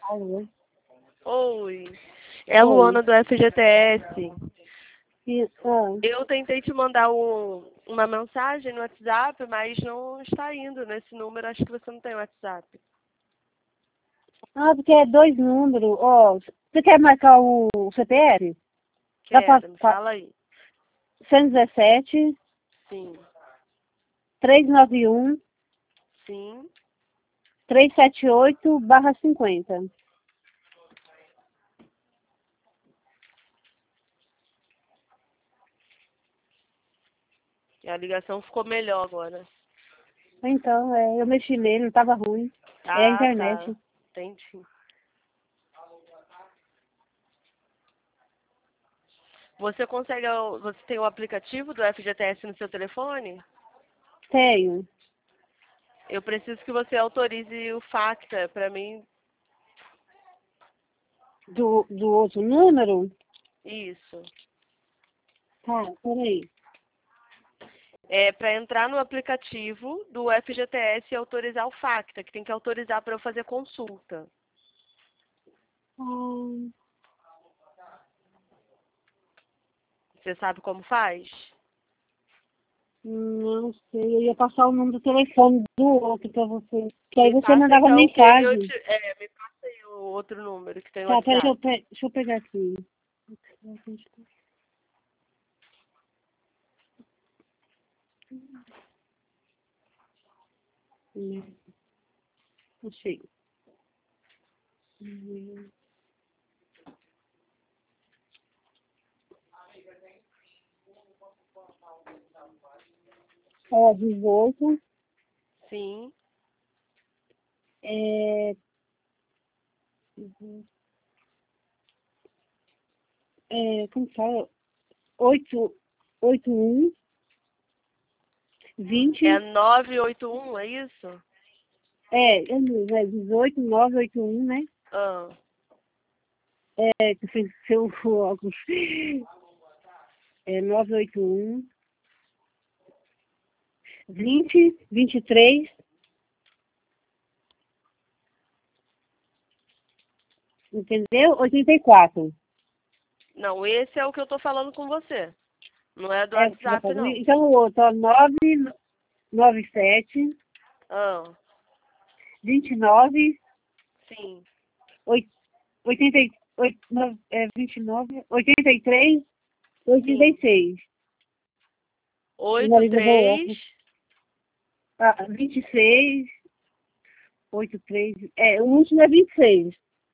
Alô? Oi, é a Luana do FGTS. Isso. Eu tentei te mandar uma mensagem no WhatsApp, mas não está indo nesse número. Acho que você não tem WhatsApp. Ah, porque é 2 números. Ó, você quer marcar o CPF? Dá pra, Quero, me fala aí. 117 Sim, 391 sim. 378/50. E a ligação ficou melhor agora. Então, eu mexi nele, não tava ruim. É a Ah, tá. internet. Entendi. Você tem o aplicativo do FGTS no seu telefone? Tenho. Eu preciso que você autorize o FACTA para mim. Do outro número? Isso. Tá, peraí. É para entrar no aplicativo do FGTS e autorizar o FACTA, que tem que autorizar para eu fazer consulta. Hum, Você sabe como faz? não sei, eu ia passar o número do telefone do outro pra você. Que aí Me você passa mandava então quem eu mensagem. te. Me passa aí o outro número que tem o Tá, peraí, WhatsApp. deixa eu pegar aqui. Achei. Ó, 18. Sim. É, como fala? 881 É 20. 981, é isso? Mesmo, 18 981, né? Ah, Que fez seu óculos. 981 20 23, entendeu? 84. não, esse é o que eu tô falando com você. Não é do É o que você vai WhatsApp, fazer? não. Então o outro, ó, 997 Ah, 29 sim. 88, 29 83 Sim. 86. Meu Oito marido levou três. óculos. 26 83. O último é 26.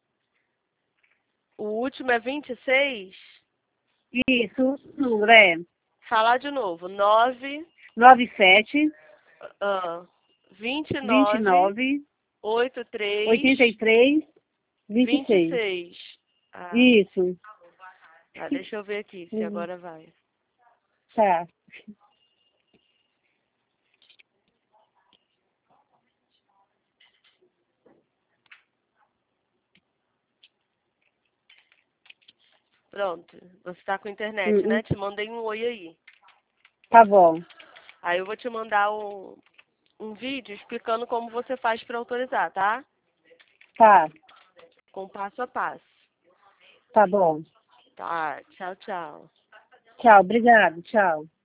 O último é 26. Isso, o número é Falar de novo. 9, 97 ah, 29, 29 83, 83 26. 26. Ah, Isso. tá, deixa eu ver aqui se Uhum. agora vai. Tá. Pronto. Você tá com internet, Uhum. né? Te mandei um oi aí. Tá bom. Aí eu vou te mandar um vídeo explicando como você faz para autorizar, tá? Tá. Com passo a passo. Tá bom. Tá, tchau, tchau. Tchau, obrigado. Tchau.